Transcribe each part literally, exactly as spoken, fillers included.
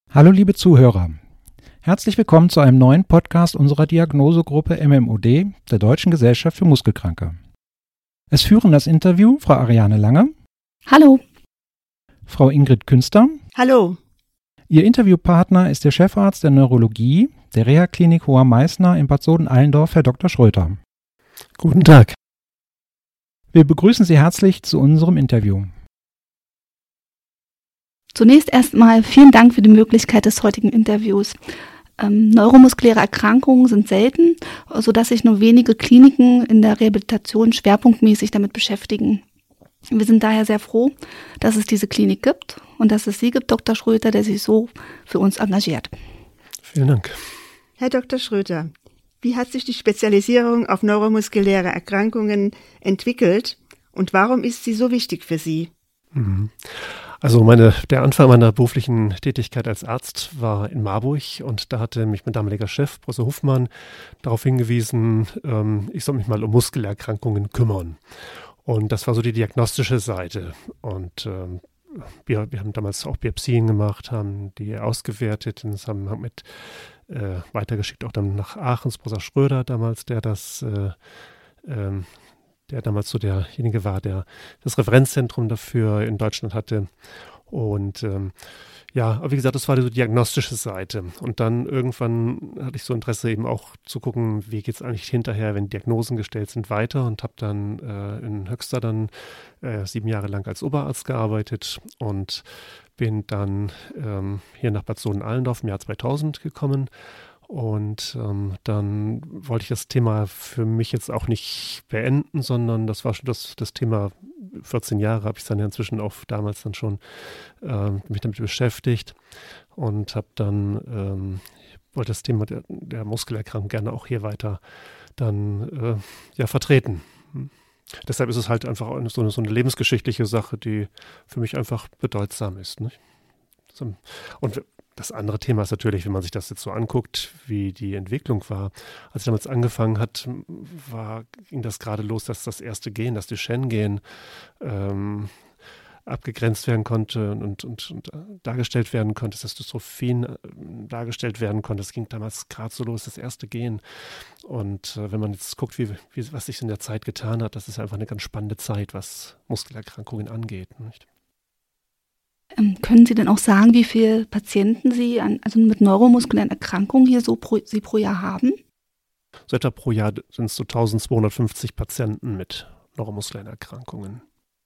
Hallo liebe Zuhörer, herzlich willkommen zu einem neuen Podcast unserer Diagnosegruppe M M O D der Deutschen Gesellschaft für Muskelkranke. Es führen das Interview Frau Ariane Lange. Hallo. Frau Ingrid Künster. Hallo. Ihr Interviewpartner ist der Chefarzt der Neurologie der Reha-Klinik Hoher Meißner in Bad Soden-Allendorf, Herr Doktor Schröter. Guten Tag. Wir begrüßen Sie herzlich zu unserem Interview. Zunächst erstmal vielen Dank für die Möglichkeit des heutigen Interviews. Ähm, neuromuskuläre Erkrankungen sind selten, sodass sich nur wenige Kliniken in der Rehabilitation schwerpunktmäßig damit beschäftigen. Wir sind daher sehr froh, dass es diese Klinik gibt und dass es Sie gibt, Doktor Schröter, der sich so für uns engagiert. Vielen Dank. Herr Doktor Schröter, wie hat sich die Spezialisierung auf neuromuskuläre Erkrankungen entwickelt und warum ist sie so wichtig für Sie? Mhm. Also meine, der Anfang meiner beruflichen Tätigkeit als Arzt war in Marburg und da hatte mich mein damaliger Chef, Professor Hofmann, darauf hingewiesen, ähm, ich soll mich mal um Muskelerkrankungen kümmern. Und das war so die diagnostische Seite. Und ähm, wir, wir haben damals auch Biopsien gemacht, haben die ausgewertet in Zusammenhang mit äh, weitergeschickt, auch dann nach Aachen, Professor Schröder damals, der das äh, ähm, der damals so derjenige war, der das Referenzzentrum dafür in Deutschland hatte. Und ähm, ja, aber wie gesagt, das war die so diagnostische Seite. Und dann irgendwann hatte ich so Interesse eben auch zu gucken, wie geht es eigentlich hinterher, wenn Diagnosen gestellt sind, weiter. Und habe dann äh, in Höxter dann äh, sieben Jahre lang als Oberarzt gearbeitet und bin dann ähm, hier nach Bad Soden-Allendorf im Jahr zweitausend gekommen. Und ähm, dann wollte ich das Thema für mich jetzt auch nicht beenden, sondern das war schon das, das Thema, vierzehn Jahre habe ich dann ja inzwischen auch damals dann schon äh, mich damit beschäftigt und habe dann, ähm, wollte das Thema der, der Muskelerkrankung gerne auch hier weiter dann äh, ja vertreten. Hm. Deshalb ist es halt einfach so eine, so eine lebensgeschichtliche Sache, die für mich einfach bedeutsam ist. Nicht? So, und das andere Thema ist natürlich, wenn man sich das jetzt so anguckt, wie die Entwicklung war. Als ich damals angefangen hat, war, ging das gerade los, dass das erste Gen, das Duchenne-Gen, ähm, abgegrenzt werden konnte und, und, und dargestellt werden konnte, dass Dystrophin äh, dargestellt werden konnte. Das ging damals gerade so los, das erste Gen. Und äh, wenn man jetzt guckt, wie, wie, was sich in der Zeit getan hat, das ist einfach eine ganz spannende Zeit, was Muskelerkrankungen angeht, nicht? Ähm, können Sie denn auch sagen, wie viele Patienten Sie an, also mit neuromuskulären Erkrankungen hier so pro, Sie pro Jahr haben? So etwa pro Jahr sind es so eintausendzweihundertfünfzig Patienten mit neuromuskulären Erkrankungen.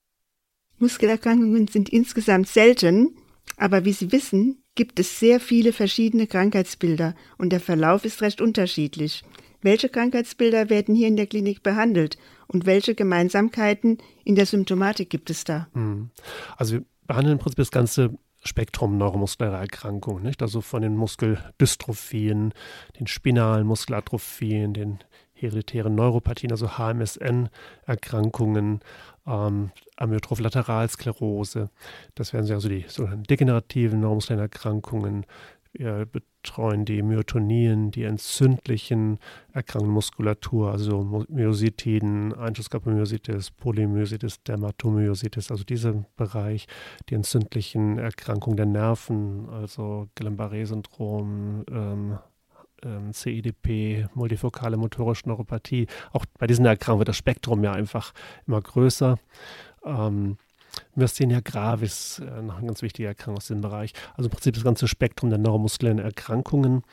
Muskelerkrankungen sind insgesamt selten, aber wie Sie wissen, gibt es sehr viele verschiedene Krankheitsbilder und der Verlauf ist recht unterschiedlich. Welche Krankheitsbilder werden hier in der Klinik behandelt und welche Gemeinsamkeiten in der Symptomatik gibt es da? Also wir behandeln im Prinzip das ganze Spektrum neuromuskulärer Erkrankungen, nicht? Also von den Muskeldystrophien, den spinalen Muskelatrophien, den hereditären Neuropathien, also H M S N-Erkrankungen, ähm, Amyotroph Lateralsklerose. Das wären also die sogenannten degenerativen neuromuskulären Erkrankungen. Wir betreuen die Myotonien, die entzündlichen Erkrankungen Muskulatur, also Myositiden, Einschussskleromyositis, Polymyositis, Dermatomyositis, also dieser Bereich, die entzündlichen Erkrankungen der Nerven, also Guillain-Barré-Syndrom, ähm, ähm, C I D P, multifokale motorische Neuropathie. Auch bei diesen Erkrankungen wird das Spektrum ja einfach immer größer. Ähm, Myasthenia gravis, äh, noch ein ganz wichtiger Erkrankung aus dem Bereich. Also im Prinzip das ganze Spektrum der neuromuskulären Erkrankungen.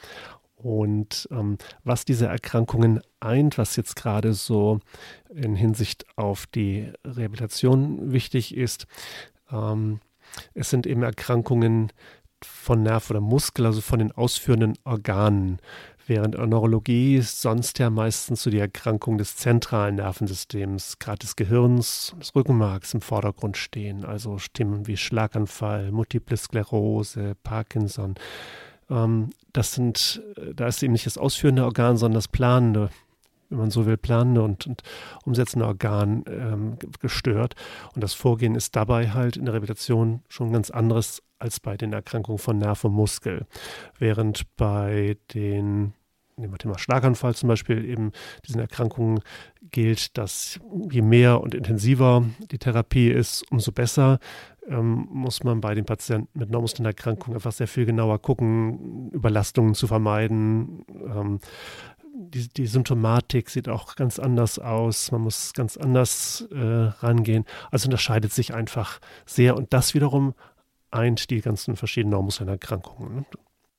Und ähm, was diese Erkrankungen eint, was jetzt gerade so in Hinsicht auf die Rehabilitation wichtig ist, ähm, es sind eben Erkrankungen von Nerv oder Muskel, also von den ausführenden Organen. Während in der Neurologie sonst ja meistens so die Erkrankung des zentralen Nervensystems, gerade des Gehirns und des Rückenmarks im Vordergrund stehen. Also Themen wie Schlaganfall, Multiple Sklerose, Parkinson. Ähm, das sind, da ist eben nicht das ausführende Organ, sondern das planende, wenn man so will, planende und, und umsetzende Organ ähm, gestört. Und das Vorgehen ist dabei halt in der Rehabilitation schon ganz anderes als bei den Erkrankungen von Nerv und Muskel. Während bei den nehmen wir Thema Schlaganfall zum Beispiel, eben diesen Erkrankungen gilt, dass je mehr und intensiver die Therapie ist, umso besser. Ähm, muss man bei den Patienten mit Neuromuskelerkrankungen einfach sehr viel genauer gucken, Überlastungen zu vermeiden. Ähm, die, die Symptomatik sieht auch ganz anders aus. Man muss ganz anders äh, rangehen. Also unterscheidet sich einfach sehr. Und das wiederum eint die ganzen verschiedenen Neuromuskelerkrankungen. Ne?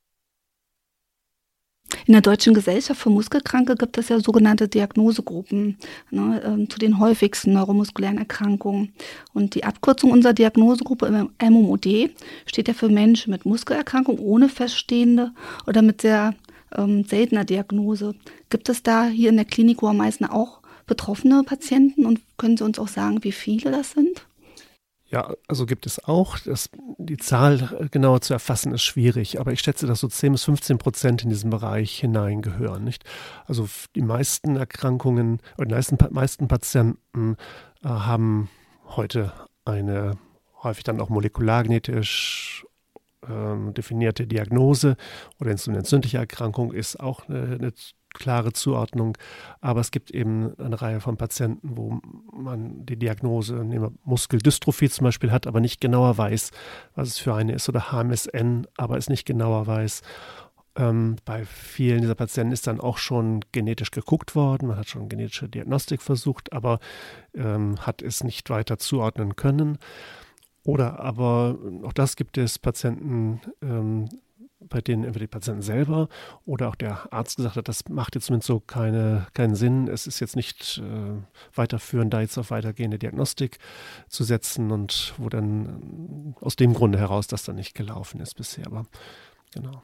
In der Deutschen Gesellschaft für Muskelkranke gibt es ja sogenannte Diagnosegruppen, ne, äh, zu den häufigsten neuromuskulären Erkrankungen. Und die Abkürzung unserer Diagnosegruppe im M M O D steht ja für Menschen mit Muskelerkrankung ohne feststehende oder mit sehr ähm, seltener Diagnose. Gibt es da hier in der Klinik am meisten auch betroffene Patienten und können Sie uns auch sagen, wie viele das sind? Ja, also gibt es auch. Das, die Zahl genauer zu erfassen ist schwierig, aber ich schätze, dass so zehn bis fünfzehn Prozent in diesen Bereich hineingehören. Nicht? Also die meisten Erkrankungen oder die meisten, meisten Patienten äh, haben heute eine häufig dann auch molekulargenetisch äh, definierte Diagnose oder eine entzündliche Erkrankung ist auch eine, eine klare Zuordnung, aber es gibt eben eine Reihe von Patienten, wo man die Diagnose nehmen wir Muskeldystrophie zum Beispiel hat, aber nicht genauer weiß, was es für eine ist, oder H M S N, aber es nicht genauer weiß. Ähm, bei vielen dieser Patienten ist dann auch schon genetisch geguckt worden, man hat schon genetische Diagnostik versucht, aber ähm, hat es nicht weiter zuordnen können. Oder aber, auch das gibt es Patienten, ähm, bei denen entweder die Patienten selber oder auch der Arzt gesagt hat, das macht jetzt zumindest so keine, keinen Sinn. Es ist jetzt nicht äh, weiterführend, da jetzt auf weitergehende Diagnostik zu setzen und wo dann äh, aus dem Grunde heraus das dann nicht gelaufen ist bisher. Aber genau.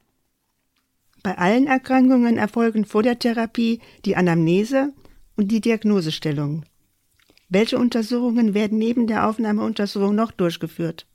Bei allen Erkrankungen erfolgen vor der Therapie die Anamnese und die Diagnosestellung. Welche Untersuchungen werden neben der Aufnahmeuntersuchung noch durchgeführt?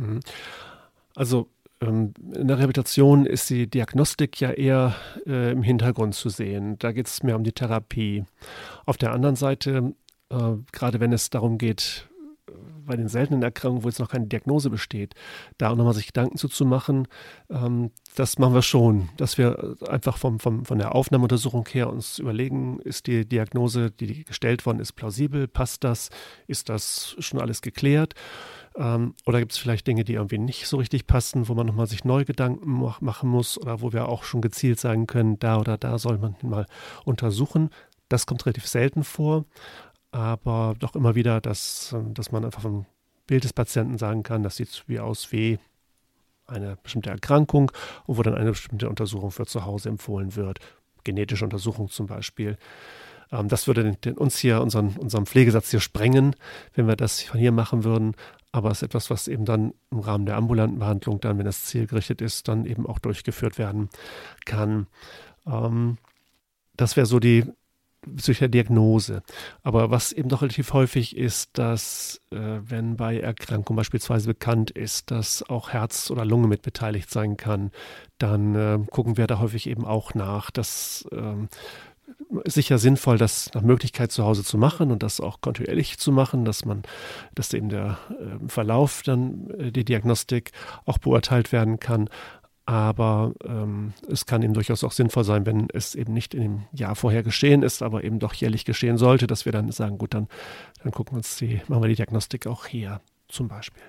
Also in der Rehabilitation ist die Diagnostik ja eher äh, im Hintergrund zu sehen. Da geht es mehr um die Therapie. Auf der anderen Seite, äh, gerade wenn es darum geht, bei den seltenen Erkrankungen, wo jetzt noch keine Diagnose besteht, da auch nochmal sich Gedanken zuzumachen, ähm, das machen wir schon. Dass wir einfach vom, vom, von der Aufnahmeuntersuchung her uns überlegen, ist die Diagnose, die gestellt worden ist, plausibel? Passt das? Ist das schon alles geklärt? Ähm, oder gibt es vielleicht Dinge, die irgendwie nicht so richtig passen, wo man nochmal sich neu Gedanken mach, machen muss oder wo wir auch schon gezielt sagen können, da oder da soll man mal untersuchen. Das kommt relativ selten vor, aber doch immer wieder, dass, dass man einfach vom Bild des Patienten sagen kann, das sieht wie aus wie eine bestimmte Erkrankung und wo dann eine bestimmte Untersuchung für zu Hause empfohlen wird. Genetische Untersuchung zum Beispiel. Ähm, das würde den, den, uns hier, unseren, unseren Pflegesatz hier sprengen, wenn wir das von hier machen würden. Aber es ist etwas, was eben dann im Rahmen der ambulanten Behandlung dann, wenn das zielgerichtet ist, dann eben auch durchgeführt werden kann. Ähm, das wäre so die bezüglich der Diagnose. Aber was eben doch relativ häufig ist, dass äh, wenn bei Erkrankungen beispielsweise bekannt ist, dass auch Herz oder Lunge mit beteiligt sein kann, dann äh, gucken wir da häufig eben auch nach, dass ähm, sicher sinnvoll, das nach Möglichkeit zu Hause zu machen und das auch kontinuierlich zu machen, dass man, dass eben der äh, Verlauf dann äh, die Diagnostik auch beurteilt werden kann. Aber ähm, es kann eben durchaus auch sinnvoll sein, wenn es eben nicht in dem Jahr vorher geschehen ist, aber eben doch jährlich geschehen sollte, dass wir dann sagen, gut, dann, dann gucken wir uns die, machen wir die Diagnostik auch hier zum Beispiel.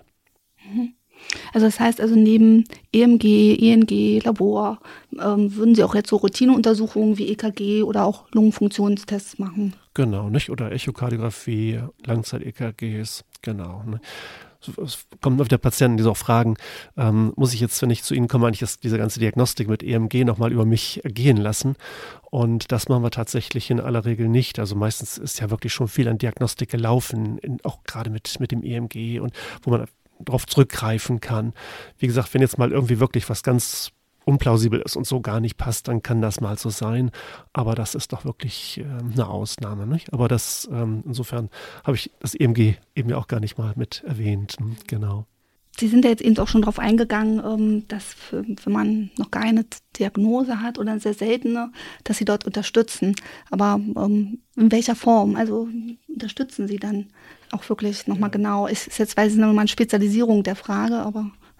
Also das heißt also neben E M G, E N G, Labor, ähm, würden Sie auch jetzt so Routineuntersuchungen wie E K G oder auch Lungenfunktionstests machen? Genau, nicht? Oder Echokardiographie, Langzeit-E K Gs, genau. Ne? Es kommen wieder Patienten, die so auch fragen, ähm, muss ich jetzt, wenn ich zu Ihnen komme, eigentlich das, diese ganze Diagnostik mit E M G nochmal über mich ergehen lassen? Und das machen wir tatsächlich in aller Regel nicht. Also meistens ist ja wirklich schon viel an Diagnostik gelaufen, in, auch gerade mit, mit dem E M G und wo man darauf zurückgreifen kann. Wie gesagt, wenn jetzt mal irgendwie wirklich was ganz unplausibel ist und so gar nicht passt, dann kann das mal so sein. Aber das ist doch wirklich äh, eine Ausnahme. Nicht? Aber das, ähm, insofern habe ich das E M G eben ja auch gar nicht mal mit erwähnt. Genau. Sie sind ja jetzt eben auch schon darauf eingegangen, dass für, wenn man noch keine Diagnose hat oder eine sehr seltene, dass Sie dort unterstützen. Aber ähm, in welcher Form? Also unterstützen Sie dann auch wirklich nochmal ja. genau? Ist, ist jetzt, weiß ich nicht, nochmal eine Spezialisierung der Frage, aber...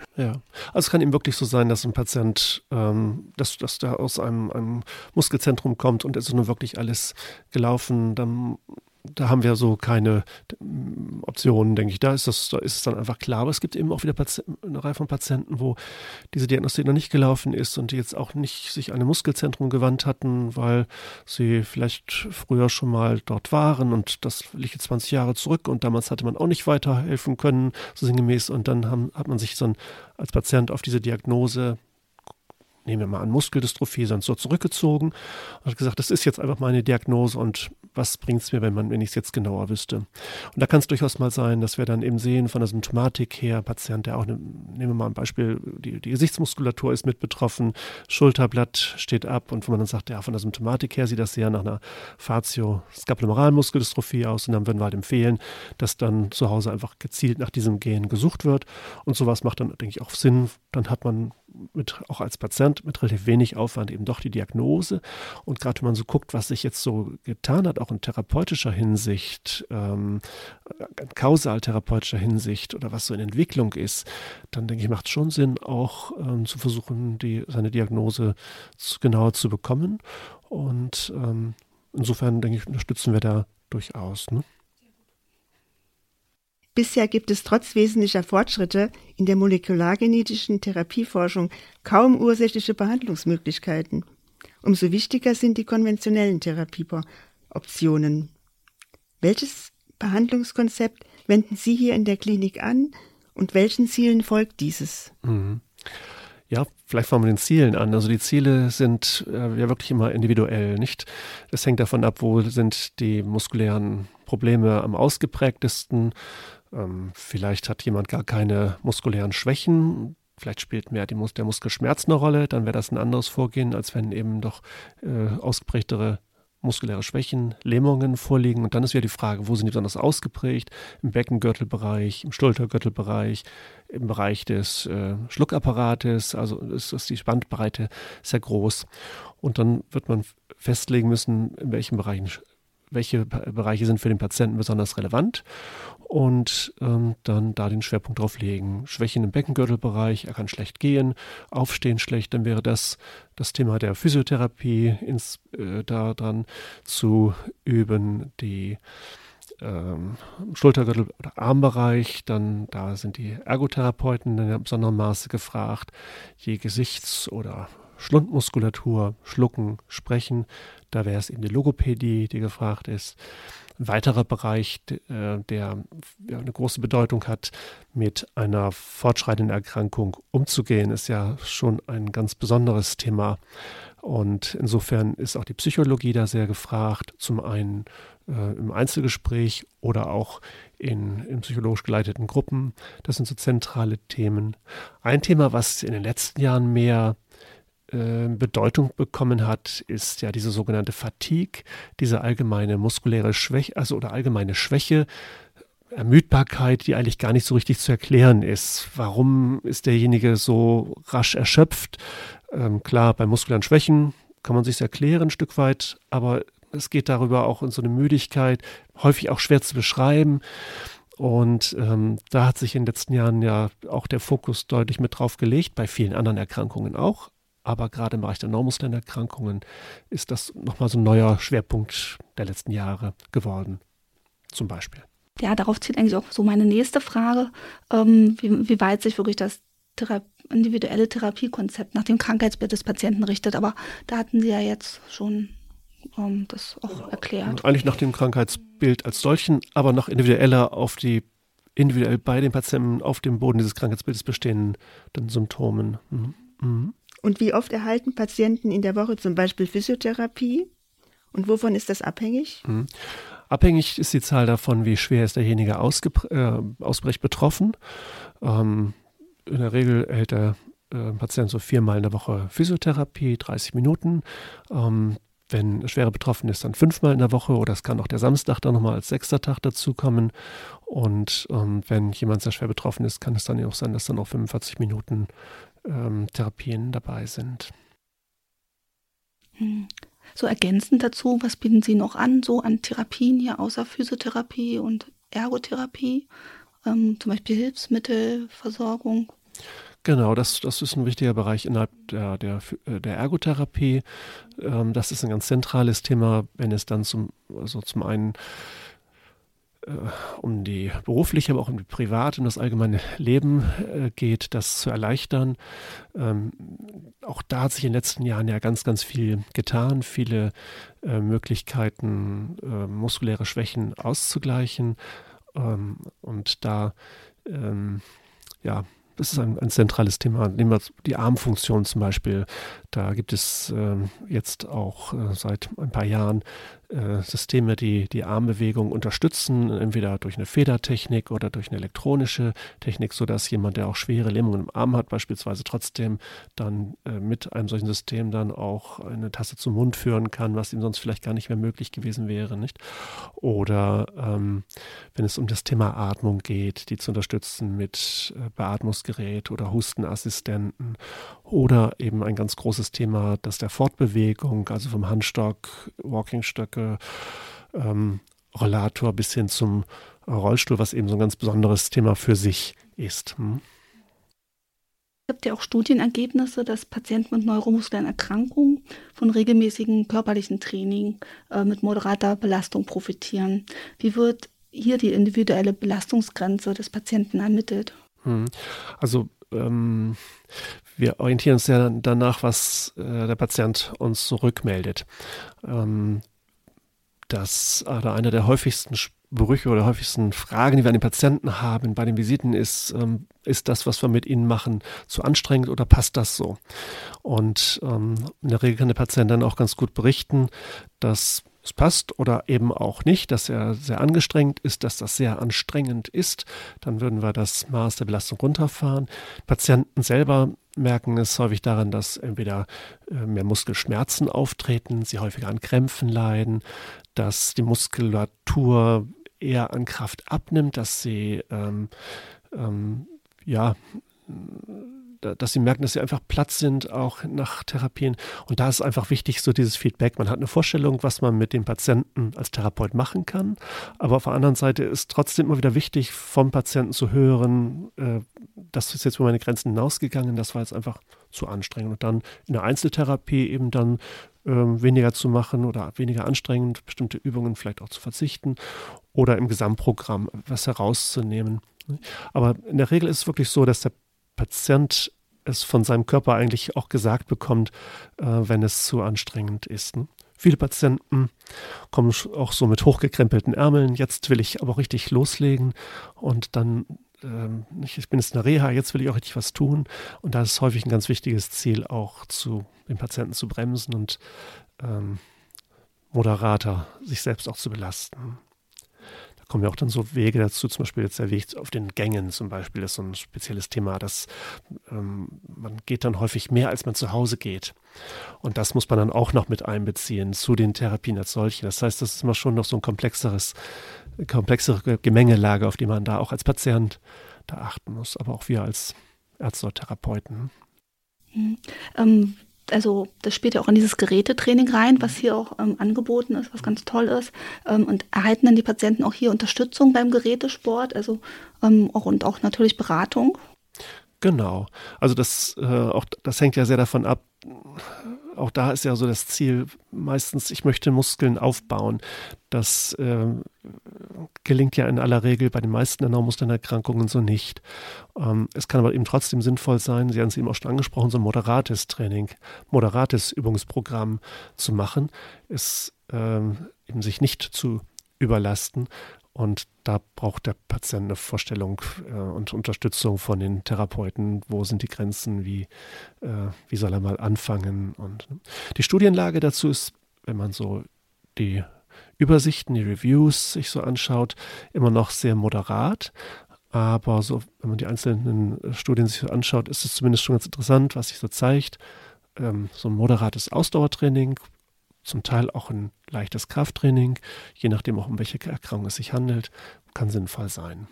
Ja, also es kann eben wirklich so sein, dass ein Patient, ähm, dass, dass der aus einem, einem Muskelzentrum kommt und es ist nur wirklich alles gelaufen, dann da haben wir so keine Optionen, denke ich. Da ist, das, da ist es dann einfach klar. Aber es gibt eben auch wieder Patien- eine Reihe von Patienten, wo diese Diagnostik noch nicht gelaufen ist und die jetzt auch nicht sich an ein Muskelzentrum gewandt hatten, weil sie vielleicht früher schon mal dort waren und das liegt jetzt zwanzig Jahre zurück und damals hatte man auch nicht weiterhelfen können, so sinngemäß. Und dann haben, hat man sich so als Patient auf diese Diagnose, nehmen wir mal an, Muskeldystrophie, sonst so zurückgezogen und hat gesagt, das ist jetzt einfach meine Diagnose und was bringt es mir, wenn man, wenn ich es jetzt genauer wüsste. Und da kann es durchaus mal sein, dass wir dann eben sehen, von der Symptomatik her, Patient, der auch, eine, nehmen wir mal ein Beispiel, die, die Gesichtsmuskulatur ist mit betroffen, Schulterblatt steht ab und wo man dann sagt, ja, von der Symptomatik her sieht das sehr nach einer Facio-Skapulomoralen Muskeldystrophie aus und dann würden wir halt empfehlen, dass dann zu Hause einfach gezielt nach diesem Gen gesucht wird und sowas macht dann, denke ich, auch Sinn. Dann hat man mit, auch als Patient mit relativ wenig Aufwand eben doch die Diagnose. Und gerade wenn man so guckt, was sich jetzt so getan hat, auch in therapeutischer Hinsicht, ähm, in kausal-therapeutischer Hinsicht oder was so in Entwicklung ist, dann denke ich, macht es schon Sinn, auch ähm, zu versuchen, die, seine Diagnose zu, genauer zu bekommen. Und ähm, insofern, denke ich, unterstützen wir da durchaus, ne? Bisher gibt es trotz wesentlicher Fortschritte in der molekulargenetischen Therapieforschung kaum ursächliche Behandlungsmöglichkeiten. Umso wichtiger sind die konventionellen Therapieoptionen. Welches Behandlungskonzept wenden Sie hier in der Klinik an und welchen Zielen folgt dieses? Mhm. Ja, vielleicht fangen wir mit den Zielen an. Also die Ziele sind äh, ja wirklich immer individuell, nicht? Es hängt davon ab, wo sind die muskulären Probleme am ausgeprägtesten. Ähm, vielleicht hat jemand gar keine muskulären Schwächen. Vielleicht spielt mehr die Mus- der Muskelschmerz eine Rolle. Dann wäre das ein anderes Vorgehen, als wenn eben doch äh, ausgeprägtere muskuläre Schwächen, Lähmungen vorliegen. Und dann ist wieder die Frage, wo sind die besonders ausgeprägt? Im Beckengürtelbereich, im Schultergürtelbereich, im Bereich des äh, Schluckapparates. Also ist, ist die Spannbreite sehr groß. Und dann wird man festlegen müssen, in welchen Bereichen, welche Bereiche sind für den Patienten besonders relevant und ähm, dann da den Schwerpunkt drauf legen. Schwächen im Beckengürtelbereich, er kann schlecht gehen, aufstehen schlecht, dann wäre das das Thema der Physiotherapie ins, äh, da dran zu üben, die ähm, Schultergürtel- oder Armbereich, dann da sind die Ergotherapeuten in besonderem Maße gefragt, die Gesichts- oder Schlundmuskulatur, Schlucken, Sprechen, da wäre es eben die Logopädie, die gefragt ist. Ein weiterer Bereich, der, der eine große Bedeutung hat, mit einer fortschreitenden Erkrankung umzugehen, ist ja schon ein ganz besonderes Thema. Und insofern ist auch die Psychologie da sehr gefragt, zum einen äh, im Einzelgespräch oder auch in, in psychologisch geleiteten Gruppen. Das sind so zentrale Themen. Ein Thema, was in den letzten Jahren mehr Bedeutung bekommen hat, ist ja diese sogenannte Fatigue, diese allgemeine muskuläre Schwäche, also oder allgemeine Schwäche, Ermüdbarkeit, die eigentlich gar nicht so richtig zu erklären ist. Warum ist derjenige so rasch erschöpft? Ähm, klar, bei muskulären Schwächen kann man sich erklären ein Stück weit, aber es geht darüber auch in so eine Müdigkeit, häufig auch schwer zu beschreiben. Und ähm, da hat sich in den letzten Jahren ja auch der Fokus deutlich mit drauf gelegt, bei vielen anderen Erkrankungen auch. Aber gerade im Bereich der neuromuskulären Erkrankungen ist das nochmal so ein neuer Schwerpunkt der letzten Jahre geworden, zum Beispiel. Ja, darauf zielt eigentlich auch so meine nächste Frage, ähm, wie, wie weit sich wirklich das Thera- individuelle Therapiekonzept nach dem Krankheitsbild des Patienten richtet. Aber da hatten Sie ja jetzt schon ähm, das auch erklärt. Eigentlich nach dem Krankheitsbild als solchen, aber noch individueller auf die individuell bei den Patienten auf dem Boden dieses Krankheitsbildes bestehenden Symptomen. Mhm. Mhm. Und wie oft erhalten Patienten in der Woche zum Beispiel Physiotherapie? Und wovon ist das abhängig? Mhm. Abhängig ist die Zahl davon, wie schwer ist derjenige ausgepr- äh, ausbrecht betroffen. Ähm, in der Regel erhält der äh, Patient so viermal in der Woche Physiotherapie, dreißig Minuten. Ähm, wenn schwere betroffen ist, dann fünfmal in der Woche oder es kann auch der Samstag dann nochmal als sechster Tag dazukommen. Und ähm, wenn jemand sehr schwer betroffen ist, kann es dann auch sein, dass dann auch fünfundvierzig Minuten ähm, Therapien dabei sind. Hm. So ergänzend dazu, was bieten Sie noch an, so an Therapien hier außer Physiotherapie und Ergotherapie, ähm, zum Beispiel Hilfsmittelversorgung? Genau, das, das ist ein wichtiger Bereich innerhalb der, der, der Ergotherapie. Ähm, das ist ein ganz zentrales Thema, wenn es dann zum, also zum einen äh, um die berufliche, aber auch um die private und das allgemeine Leben äh, geht, das zu erleichtern. Ähm, auch da hat sich in den letzten Jahren ja ganz, ganz viel getan, viele äh, Möglichkeiten, äh, muskuläre Schwächen auszugleichen. Ähm, und da, ähm, ja, das ist ein, ein zentrales Thema. Nehmen wir die Armfunktion zum Beispiel. Da gibt es äh, jetzt auch äh, seit ein paar Jahren äh, Systeme, die die Armbewegung unterstützen, entweder durch eine Federtechnik oder durch eine elektronische Technik, sodass jemand, der auch schwere Lähmungen im Arm hat, beispielsweise trotzdem dann äh, mit einem solchen System dann auch eine Tasse zum Mund führen kann, was ihm sonst vielleicht gar nicht mehr möglich gewesen wäre, nicht? Oder ähm, wenn es um das Thema Atmung geht, die zu unterstützen mit äh, Beatmungsgerät oder Hustenassistenten oder eben ein ganz großes Thema, das der Fortbewegung, also vom Handstock, Walkingstöcke, ähm, Rollator bis hin zum Rollstuhl, was eben so ein ganz besonderes Thema für sich ist. Hm? Es gibt ja auch Studienergebnisse, dass Patienten mit neuromuskulären Erkrankungen von regelmäßigen körperlichen Training äh, mit moderater Belastung profitieren. Wie wird hier die individuelle Belastungsgrenze des Patienten ermittelt? Hm. Also ähm, wir orientieren uns ja danach, was äh, der Patient uns zurückmeldet. Ähm, das oder einer der häufigsten Sprüche oder häufigsten Fragen, die wir an den Patienten haben bei den Visiten ist, ähm, ist das, was wir mit ihnen machen, zu anstrengend oder passt das so? Und ähm, in der Regel kann der Patient dann auch ganz gut berichten, dass es passt oder eben auch nicht, dass er sehr angestrengt ist, dass das sehr anstrengend ist. Dann würden wir das Maß der Belastung runterfahren. Patienten selber merken es häufig daran, dass entweder mehr Muskelschmerzen auftreten, sie häufiger an Krämpfen leiden, dass die Muskulatur eher an Kraft abnimmt, dass sie ähm, ähm, ja dass sie merken, dass sie einfach platt sind, auch nach Therapien. Und da ist einfach wichtig, so dieses Feedback. Man hat eine Vorstellung, was man mit dem Patienten als Therapeut machen kann. Aber auf der anderen Seite ist trotzdem immer wieder wichtig, vom Patienten zu hören, äh, das ist jetzt über meine Grenzen hinausgegangen, das war jetzt einfach zu anstrengend. Und dann in der Einzeltherapie eben dann äh, weniger zu machen oder weniger anstrengend, bestimmte Übungen vielleicht auch zu verzichten oder im Gesamtprogramm was herauszunehmen. Aber in der Regel ist es wirklich so, dass der Patient es von seinem Körper eigentlich auch gesagt bekommt, äh, wenn es zu anstrengend ist. Ne? Viele Patienten kommen auch so mit hochgekrempelten Ärmeln, jetzt will ich aber auch richtig loslegen und dann, ähm, ich bin jetzt in der Reha, jetzt will ich auch richtig was tun und da ist häufig ein ganz wichtiges Ziel, auch zu den Patienten zu bremsen und ähm, moderater sich selbst auch zu belasten. Kommen ja auch dann so Wege dazu, zum Beispiel jetzt der Weg auf den Gängen zum Beispiel, das ist so ein spezielles Thema, dass ähm, man geht dann häufig mehr, als man zu Hause geht. Und das muss man dann auch noch mit einbeziehen zu den Therapien als solchen. Das heißt, das ist immer schon noch so ein komplexeres, komplexere Gemengelage, auf die man da auch als Patient da achten muss, aber auch wir als Ärzte oder Therapeuten. Mhm. Ähm Also das spielt ja auch in dieses Gerätetraining rein, was hier auch ähm, angeboten ist, was ganz toll ist. Ähm, und erhalten dann die Patienten auch hier Unterstützung beim Gerätesport, also ähm, auch, und auch natürlich Beratung? Genau. Also das, äh, auch, das hängt ja sehr davon ab. Auch da ist ja so das Ziel meistens, ich möchte Muskeln aufbauen. Das äh, gelingt ja in aller Regel bei den meisten Neuromuskelerkrankungen so nicht. Ähm, es kann aber eben trotzdem sinnvoll sein, Sie haben es eben auch schon angesprochen, so ein moderates Training, moderates Übungsprogramm zu machen, es ähm, eben sich nicht zu überlasten. Und da braucht der Patient eine Vorstellung äh, und Unterstützung von den Therapeuten. Wo sind die Grenzen? Wie, äh, wie soll er mal anfangen? Und ne? Die Studienlage dazu ist, wenn man so die Übersichten, die Reviews sich so anschaut, immer noch sehr moderat. Aber so, wenn man die einzelnen Studien sich so anschaut, ist es zumindest schon ganz interessant, was sich so zeigt. Ähm, so ein moderates Ausdauertraining, zum Teil auch ein leichtes Krafttraining, je nachdem auch um welche Erkrankung es sich handelt, kann sinnvoll sein.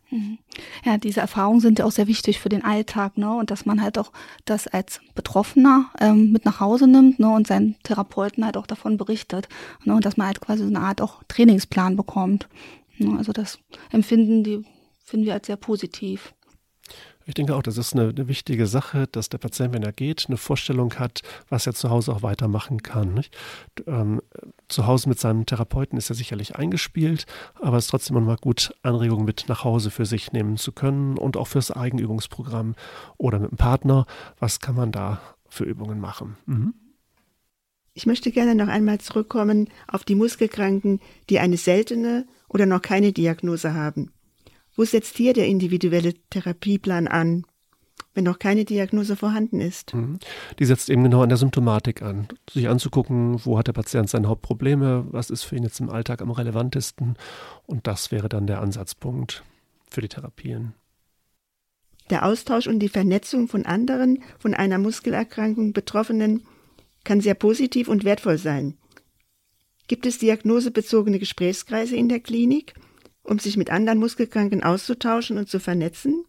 Ja, diese Erfahrungen sind ja auch sehr wichtig für den Alltag, ne? Und dass man halt auch das als Betroffener ähm, mit nach Hause nimmt, ne? Und seinen Therapeuten halt auch davon berichtet, ne? Und dass man halt quasi so eine Art auch Trainingsplan bekommt. Ne? Also das empfinden die, finden wir als sehr positiv. Ich denke auch, das ist eine, eine wichtige Sache, dass der Patient, wenn er geht, eine Vorstellung hat, was er zu Hause auch weitermachen kann. Nicht? Ähm, zu Hause mit seinem Therapeuten ist er sicherlich eingespielt, aber es ist trotzdem immer mal gut, Anregungen mit nach Hause für sich nehmen zu können und auch fürs Eigenübungsprogramm oder mit dem Partner. Was kann man da für Übungen machen? Mhm. Ich möchte gerne noch einmal zurückkommen auf die Muskelkranken, die eine seltene oder noch keine Diagnose haben. Wo setzt hier der individuelle Therapieplan an, wenn noch keine Diagnose vorhanden ist? Die setzt eben genau an der Symptomatik an. Sich anzugucken, wo hat der Patient seine Hauptprobleme, was ist für ihn jetzt im Alltag am relevantesten. Und das wäre dann der Ansatzpunkt für die Therapien. Der Austausch und die Vernetzung von anderen, von einer Muskelerkrankung Betroffenen kann sehr positiv und wertvoll sein. Gibt es diagnosebezogene Gesprächskreise in der Klinik, um sich mit anderen Muskelkranken auszutauschen und zu vernetzen?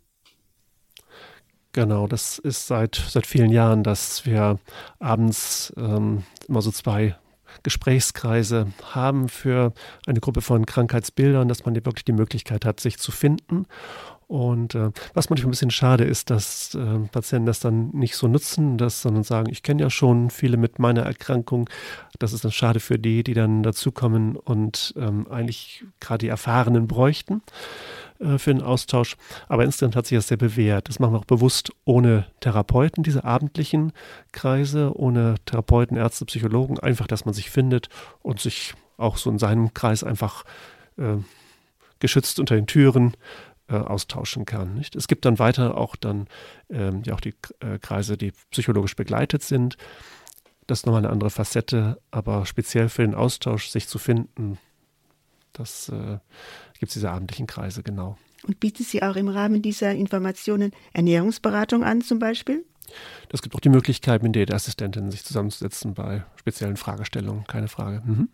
Genau, das ist seit, seit vielen Jahren, dass wir abends ähm, immer so zwei Gesprächskreise haben für eine Gruppe von Krankheitsbildern, dass man wirklich die Möglichkeit hat, sich zu finden. Und äh, was manchmal ein bisschen schade ist, dass äh, Patienten das dann nicht so nutzen, dass sondern sagen, ich kenne ja schon viele mit meiner Erkrankung. Das ist dann schade für die, die dann dazukommen und ähm, eigentlich gerade die Erfahrenen bräuchten äh, für den Austausch. Aber insgesamt hat sich das sehr bewährt. Das machen wir auch bewusst ohne Therapeuten, diese abendlichen Kreise, ohne Therapeuten, Ärzte, Psychologen. Einfach, dass man sich findet und sich auch so in seinem Kreis einfach äh, geschützt unter den Türen austauschen kann. Nicht? Es gibt dann weiter auch dann ähm, ja auch die äh, Kreise, die psychologisch begleitet sind. Das ist nochmal eine andere Facette, aber speziell für den Austausch sich zu finden, das äh, gibt es diese abendlichen Kreise, genau. Und bietet sie auch im Rahmen dieser Informationen Ernährungsberatung an zum Beispiel? Es gibt auch die Möglichkeit, mit Diätassistentinnen sich zusammenzusetzen bei speziellen Fragestellungen, keine Frage. Mhm.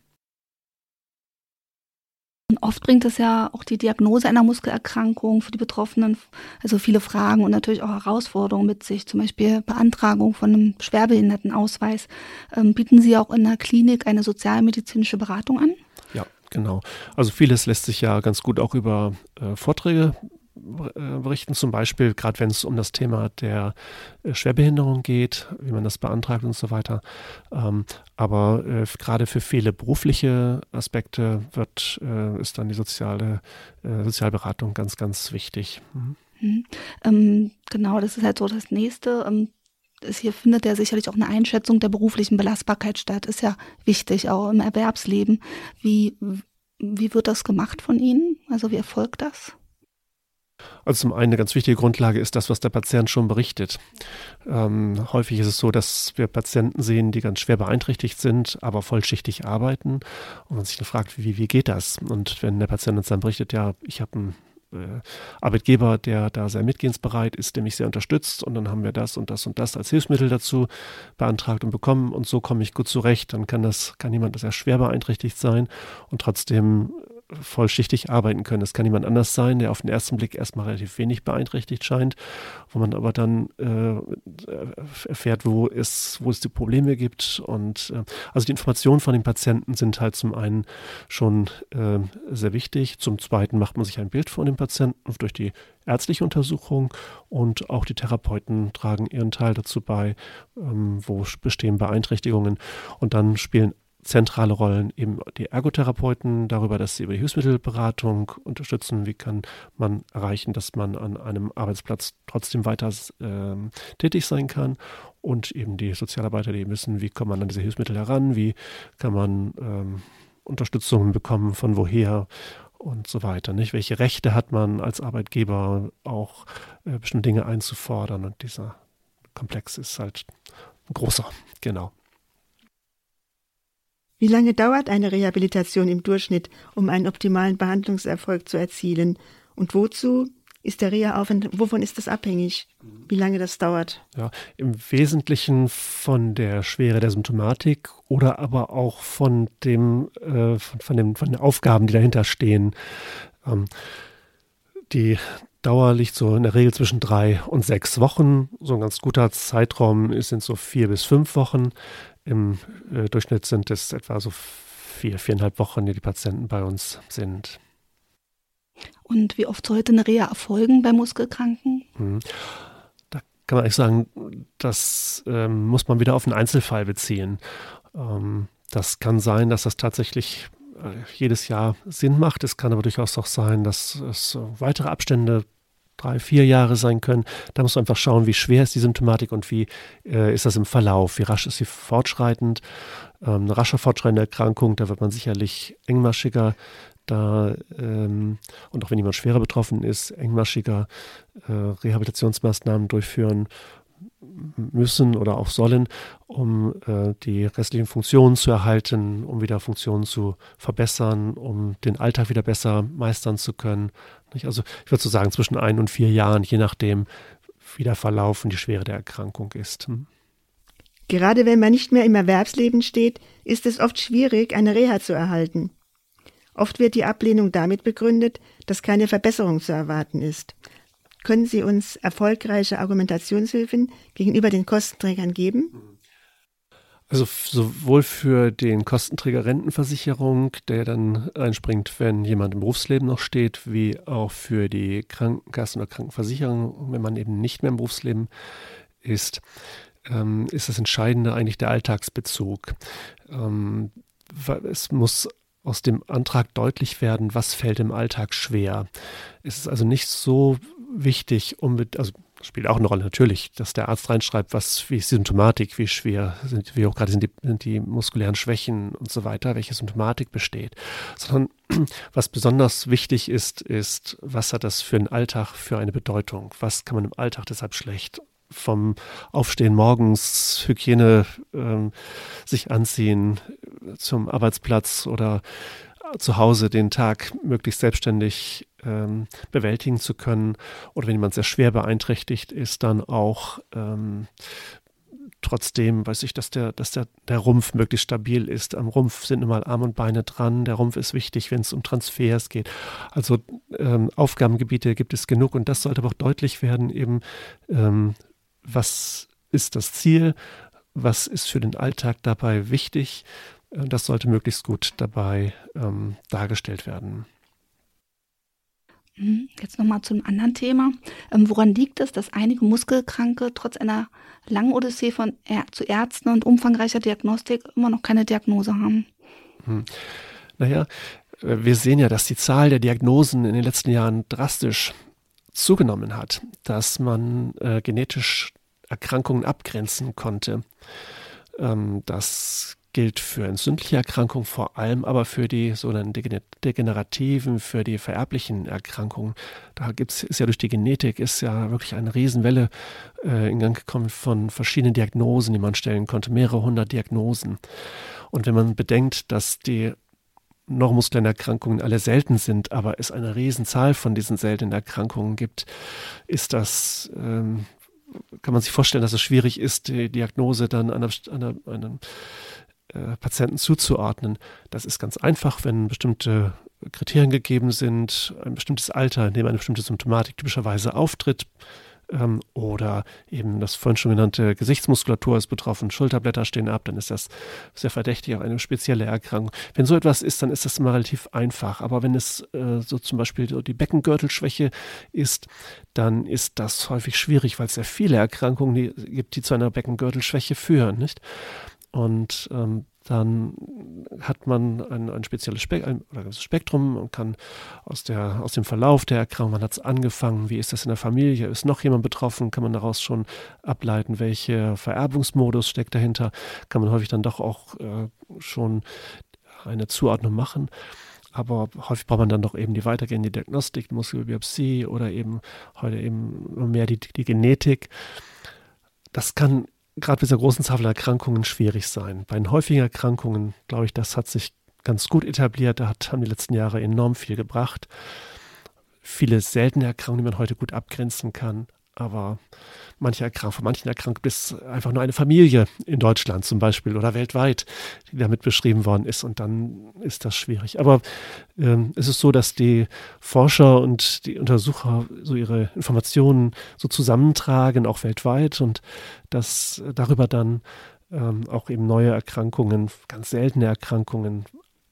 Oft bringt es ja auch die Diagnose einer Muskelerkrankung für die Betroffenen, also viele Fragen und natürlich auch Herausforderungen mit sich, zum Beispiel Beantragung von einem Schwerbehindertenausweis. Ähm, bieten Sie auch in der Klinik eine sozialmedizinische Beratung an? Ja, genau. Also vieles lässt sich ja ganz gut auch über äh, Vorträge berichten, zum Beispiel, gerade wenn es um das Thema der Schwerbehinderung geht, wie man das beantragt und so weiter. Ähm, aber äh, gerade für viele berufliche Aspekte wird, äh, ist dann die soziale äh, Sozialberatung ganz, ganz wichtig. Mhm. Mhm. Ähm, genau, das ist halt so das Nächste. Ähm, es hier findet ja sicherlich auch eine Einschätzung der beruflichen Belastbarkeit statt. Ist ja wichtig, auch im Erwerbsleben. Wie, wie wird das gemacht von Ihnen? Also wie erfolgt das? Also zum einen eine ganz wichtige Grundlage ist das, was der Patient schon berichtet. Ähm, häufig ist es so, dass wir Patienten sehen, die ganz schwer beeinträchtigt sind, aber vollschichtig arbeiten. Und man sich dann fragt, wie, wie geht das? Und wenn der Patient uns dann berichtet, ja, ich habe einen äh, Arbeitgeber, der da sehr mitgehensbereit ist, der mich sehr unterstützt und dann haben wir das und das und das als Hilfsmittel dazu beantragt und bekommen und so komme ich gut zurecht, dann kann das, kann jemand sehr schwer beeinträchtigt sein und trotzdem vollschichtig arbeiten können. Es kann jemand anders sein, der auf den ersten Blick erstmal relativ wenig beeinträchtigt scheint, wo man aber dann äh, erfährt, wo es, wo es die Probleme gibt. Und äh, also die Informationen von den Patienten sind halt zum einen schon äh, sehr wichtig. Zum zweiten macht man sich ein Bild von dem Patienten durch die ärztliche Untersuchung und auch die Therapeuten tragen ihren Teil dazu bei, ähm, wo bestehen Beeinträchtigungen. Und dann spielen zentrale Rollen eben die Ergotherapeuten darüber, dass sie über die Hilfsmittelberatung unterstützen. Wie kann man erreichen, dass man an einem Arbeitsplatz trotzdem weiter äh, tätig sein kann? Und eben die Sozialarbeiter, die wissen, wie kommt man an diese Hilfsmittel heran? Wie kann man ähm, Unterstützung bekommen, von woher und so weiter? Nicht? Welche Rechte hat man als Arbeitgeber auch äh, bestimmte Dinge einzufordern? Und dieser Komplex ist halt ein großer, genau. Wie lange dauert eine Rehabilitation im Durchschnitt, um einen optimalen Behandlungserfolg zu erzielen? Und wozu ist der Reha-Aufenthalt, wovon ist das abhängig? Wie lange das dauert? Ja, im Wesentlichen von der Schwere der Symptomatik oder aber auch von dem, äh, von, von, dem, von den Aufgaben, die dahinter stehen. Ähm, die Dauer liegt so in der Regel zwischen drei und sechs Wochen. So ein ganz guter Zeitraum sind so vier bis fünf Wochen. Im äh, Durchschnitt sind es etwa so vier, viereinhalb Wochen, die die Patienten bei uns sind. Und wie oft sollte eine Reha erfolgen bei Muskelkranken? Mhm. Da kann man eigentlich sagen, das ähm, muss man wieder auf einen Einzelfall beziehen. Ähm, das kann sein, dass das tatsächlich äh, jedes Jahr Sinn macht. Es kann aber durchaus auch sein, dass es äh, weitere Abstände drei, vier Jahre sein können. Da muss man einfach schauen, wie schwer ist die Symptomatik und wie äh, ist das im Verlauf, wie rasch ist sie fortschreitend. Ähm, eine rascher fortschreitende Erkrankung, da wird man sicherlich engmaschiger da ähm, und auch wenn jemand schwerer betroffen ist, engmaschiger äh, Rehabilitationsmaßnahmen durchführen müssen oder auch sollen, um äh, die restlichen Funktionen zu erhalten, um wieder Funktionen zu verbessern, um den Alltag wieder besser meistern zu können. Nicht? Also ich würde so sagen, zwischen ein und vier Jahren, je nachdem, wie der Verlauf und die Schwere der Erkrankung ist. Hm. Gerade wenn man nicht mehr im Erwerbsleben steht, ist es oft schwierig, eine Reha zu erhalten. Oft wird die Ablehnung damit begründet, dass keine Verbesserung zu erwarten ist. Können Sie uns erfolgreiche Argumentationshilfen gegenüber den Kostenträgern geben? Also sowohl für den Kostenträger Rentenversicherung, der dann einspringt, wenn jemand im Berufsleben noch steht, wie auch für die Krankenkassen oder Krankenversicherung, wenn man eben nicht mehr im Berufsleben ist, ähm, ist das Entscheidende eigentlich der Alltagsbezug. Ähm, es muss aus dem Antrag deutlich werden, was fällt im Alltag schwer. Es ist also nicht so wichtig, also spielt auch eine Rolle natürlich, dass der Arzt reinschreibt, was, wie ist die Symptomatik, wie schwer sind, wie hoch gerade sind die, sind die muskulären Schwächen und so weiter, welche Symptomatik besteht. Sondern was besonders wichtig ist, ist, was hat das für einen Alltag für eine Bedeutung? Was kann man im Alltag deshalb schlecht? Vom Aufstehen morgens, Hygiene, ähm, sich anziehen, zum Arbeitsplatz oder zu Hause den Tag möglichst selbstständig ähm, bewältigen zu können. Oder wenn jemand sehr schwer beeinträchtigt ist, dann auch ähm, trotzdem, weiß ich, dass der, dass der, der Rumpf möglichst stabil ist. Am Rumpf sind immer Arme und Beine dran. Der Rumpf ist wichtig, wenn es um Transfers geht. Also ähm, Aufgabengebiete gibt es genug und das sollte aber auch deutlich werden, eben ähm, was ist das Ziel, was ist für den Alltag dabei wichtig. Das sollte möglichst gut dabei ähm, dargestellt werden. Jetzt nochmal zu einem anderen Thema. Ähm, woran liegt es, dass einige Muskelkranke trotz einer langen Odyssee von Ä- zu Ärzten und umfangreicher Diagnostik immer noch keine Diagnose haben? Hm. Naja, wir sehen ja, dass die Zahl der Diagnosen in den letzten Jahren drastisch zugenommen hat, dass man äh, genetisch Erkrankungen abgrenzen konnte. Ähm, das gilt für entzündliche Erkrankungen vor allem, aber für die sogenannten degenerativen, für die vererblichen Erkrankungen. Da gibt's, ist ja durch die Genetik ist ja wirklich eine Riesenwelle äh, in Gang gekommen von verschiedenen Diagnosen, die man stellen konnte, mehrere hundert Diagnosen. Und wenn man bedenkt, dass die neuromuskulären Erkrankungen alle selten sind, aber es eine Riesenzahl von diesen seltenen Erkrankungen gibt, ist das, ähm, kann man sich vorstellen, dass es schwierig ist, die Diagnose dann einer, einer, einem äh, Patienten zuzuordnen. Das ist ganz einfach, wenn bestimmte Kriterien gegeben sind, ein bestimmtes Alter, in dem eine bestimmte Symptomatik typischerweise auftritt, ähm, oder eben das vorhin schon genannte Gesichtsmuskulatur ist betroffen, Schulterblätter stehen ab, dann ist das sehr verdächtig auf eine spezielle Erkrankung. Wenn so etwas ist, dann ist das immer relativ einfach. Aber wenn es äh, so zum Beispiel die Beckengürtelschwäche ist, dann ist das häufig schwierig, weil es sehr viele Erkrankungen die, gibt, die zu einer Beckengürtelschwäche führen, nicht? Und ähm, dann hat man ein, ein spezielles Spek- ein, ein Spektrum und kann aus, der, aus dem Verlauf der Erkrankung, wann hat es angefangen, wie ist das in der Familie, ist noch jemand betroffen, kann man daraus schon ableiten, welcher Vererbungsmodus steckt dahinter, kann man häufig dann doch auch äh, schon eine Zuordnung machen. Aber häufig braucht man dann doch eben die weitergehende Diagnostik, die Muskelbiopsie oder eben heute eben mehr die, die Genetik. Das kann gerade bei dieser großen Zahl von Erkrankungen schwierig sein. Bei den häufigen Erkrankungen, glaube ich, das hat sich ganz gut etabliert. Da hat, haben die letzten Jahre enorm viel gebracht. Viele seltene Erkrankungen, die man heute gut abgrenzen kann. Aber manche Erkrankungen, von manchen Erkrankungen gibt es einfach nur eine Familie in Deutschland zum Beispiel oder weltweit, die damit beschrieben worden ist. Und dann ist das schwierig. Aber ähm, es ist so, dass die Forscher und die Untersucher so ihre Informationen so zusammentragen, auch weltweit. Und dass darüber dann ähm, auch eben neue Erkrankungen, ganz seltene Erkrankungen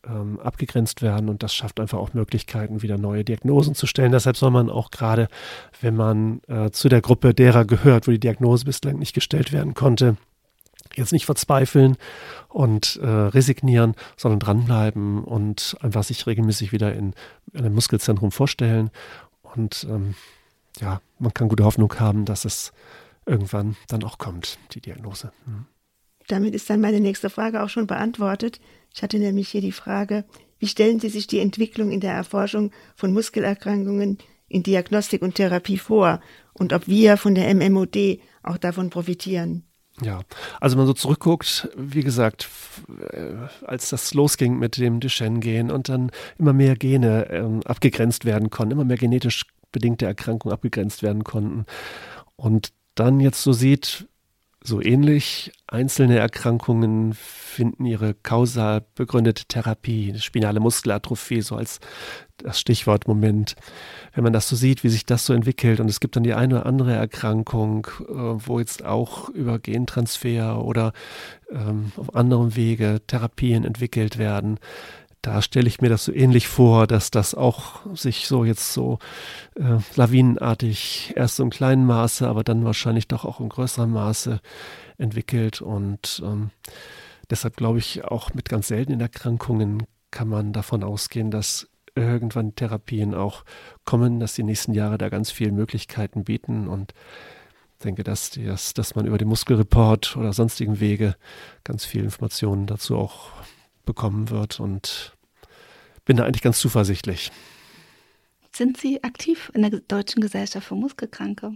ähm, abgegrenzt werden und das schafft einfach auch Möglichkeiten, wieder neue Diagnosen zu stellen. Deshalb soll man auch gerade, wenn man äh, zu der Gruppe derer gehört, wo die Diagnose bislang nicht gestellt werden konnte, jetzt nicht verzweifeln und äh, resignieren, sondern dranbleiben und einfach sich regelmäßig wieder in, in einem Muskelzentrum vorstellen. Und ähm, ja, man kann gute Hoffnung haben, dass es irgendwann dann auch kommt, die Diagnose. Hm. Damit ist dann meine nächste Frage auch schon beantwortet. Ich hatte nämlich hier die Frage, wie stellen Sie sich die Entwicklung in der Erforschung von Muskelerkrankungen in Diagnostik und Therapie vor und ob wir von der M M O D auch davon profitieren? Ja, also wenn man so zurückguckt, wie gesagt, als das losging mit dem Duchenne-Gen und dann immer mehr Gene ähm, abgegrenzt werden konnten, immer mehr genetisch bedingte Erkrankungen abgegrenzt werden konnten und dann jetzt so sieht, so ähnlich, einzelne Erkrankungen finden ihre kausal begründete Therapie, spinale Muskelatrophie, so als das Stichwort Moment. Wenn man das so sieht, wie sich das so entwickelt und es gibt dann die eine oder andere Erkrankung, wo jetzt auch über Gentransfer oder ähm, auf anderem Wege Therapien entwickelt werden, da stelle ich mir das so ähnlich vor, dass das auch sich so jetzt so äh, lawinenartig erst so im kleinen Maße, aber dann wahrscheinlich doch auch im größeren Maße entwickelt. Und ähm, deshalb glaube ich, auch mit ganz seltenen Erkrankungen kann man davon ausgehen, dass irgendwann Therapien auch kommen, dass die nächsten Jahre da ganz viele Möglichkeiten bieten. Und ich denke, dass, die, dass, dass man über den Muskelreport oder sonstigen Wege ganz viele Informationen dazu auch bekommen wird und bin da eigentlich ganz zuversichtlich. Sind Sie aktiv in der Deutschen Gesellschaft für Muskelkranke?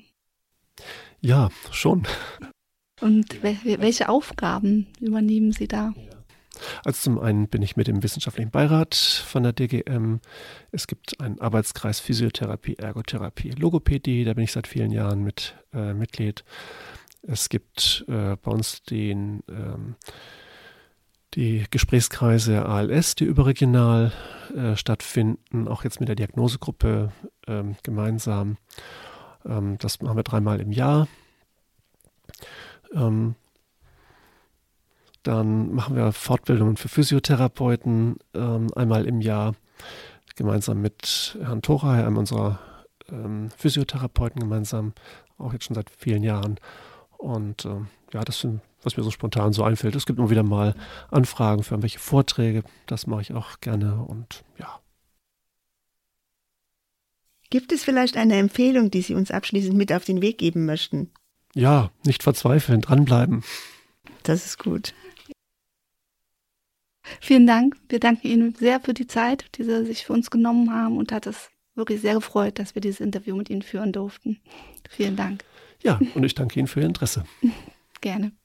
Ja, schon. Und welche Aufgaben übernehmen Sie da? Also zum einen bin ich mit dem wissenschaftlichen Beirat von der D G M. Es gibt einen Arbeitskreis Physiotherapie, Ergotherapie, Logopädie, da bin ich seit vielen Jahren mit äh, Mitglied. Es gibt äh, bei uns den ähm, die Gesprächskreise A L S, die überregional äh, stattfinden, auch jetzt mit der Diagnosegruppe ähm, gemeinsam. Ähm, das machen wir dreimal im Jahr. Ähm, dann machen wir Fortbildungen für Physiotherapeuten ähm, einmal im Jahr, gemeinsam mit Herrn Thoray, einem unserer ähm, Physiotherapeuten, gemeinsam, auch jetzt schon seit vielen Jahren. Und ähm, ja, das sind, was mir so spontan so einfällt. Es gibt immer wieder mal Anfragen für irgendwelche Vorträge. Das mache ich auch gerne und ja. Gibt es vielleicht eine Empfehlung, die Sie uns abschließend mit auf den Weg geben möchten? Ja, nicht verzweifeln, dranbleiben. Das ist gut. Vielen Dank. Wir danken Ihnen sehr für die Zeit, die Sie sich für uns genommen haben und hat es wirklich sehr gefreut, dass wir dieses Interview mit Ihnen führen durften. Vielen Dank. Ja, und ich danke Ihnen für Ihr Interesse. Gerne.